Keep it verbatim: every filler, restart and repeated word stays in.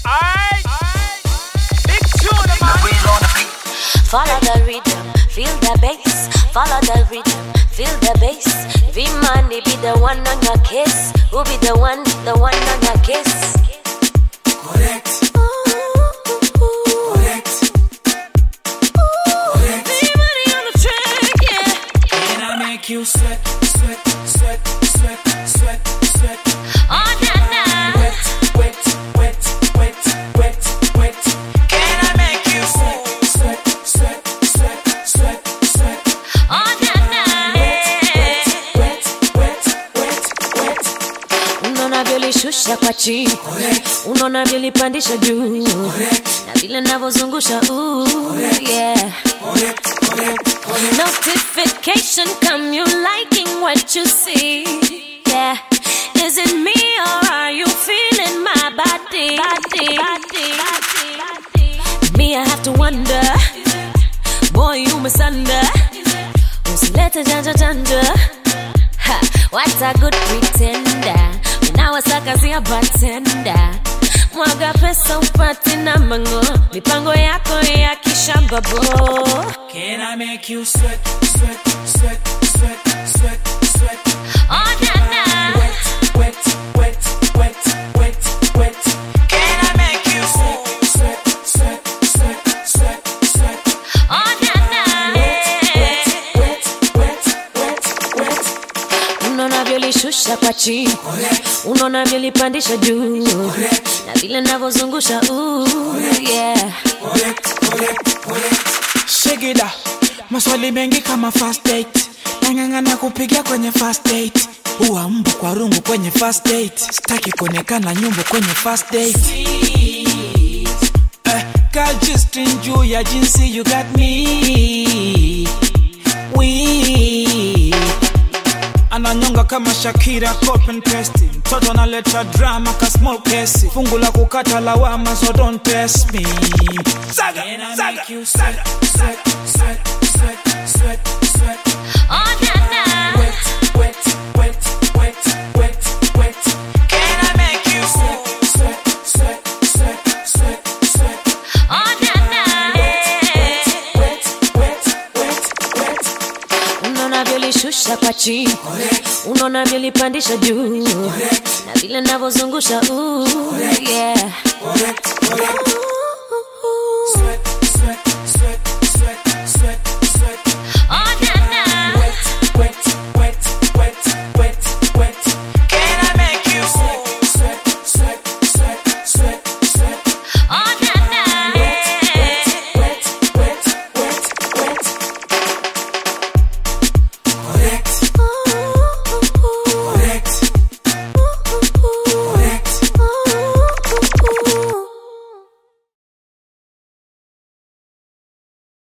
Alright, big tune, man. Follow the rhythm, feel the bass. Follow the rhythm, feel the bass. V-Money be the one on your kiss. Who be the one, the one on your kiss? Correct. Correct. Correct. V-Money on the track, yeah. Can I make you sweat, sweat, sweat, sweat, sweat, sweat? Oh, na na. Wet, wet, wet, wet, wet, wet. Can I make you sweat, sweat, sweat, sweat, sweat, sweat? Oh, na na. Wet, wet, wet, wet. Unaona vile shusha kwa chini, unaona vile pandisha juu, na vile navozungusha ooh, yeah. Notification come, you liking what you see, yeah. Is it me or are you feeling my body? Body, body, body, body. Me, I have to wonder, boy, you misunder. Usilete janja janja, ha, what a good pretender. Unawasakazia bartender. Mwaga pesa upati na mango, mipango yako ya kishamba bo. Can I make you sweat, sweat, sweat, sweat, sweat, sweat? Oh, na na. Wet, wet, wet, wet, wet, wet. Can I make you sweat, sweat, sweat, sweat, sweat, sweat? Oh, na na. Wet, wet, wet, wet, wet. Unaona vile shusha kwa chini, unaona vile pandisha juu, na vile navozungusha ooh, yeah. Shigida, maswali mengi kama first date. Nang'ang'ana kupiga kwenye first date. Uwa mbu kwa rungu kwenye first date. Sitaki kuonekana nyumbu kwenye first date. Eh, girl just enjoy ya jinsi you got me. We ananyonga kama Shakira copy and paste. Mtoto analeta drama ka small case. Fungu la kukata lawama, so don't test me. Saga, saga, saga, sweat, sweat, sweat, sweat, sweat. Oh, na na. Wet, wet, wet, wet, wet, wet. Can I make you sweat, sweat, sweat, sweat, sweat, sweat? Oh, na na. Wet, wet, wet, wet. Unaona vile shusha kwa chini, unaona vile pandisha juu, na vile navozungusha ooh,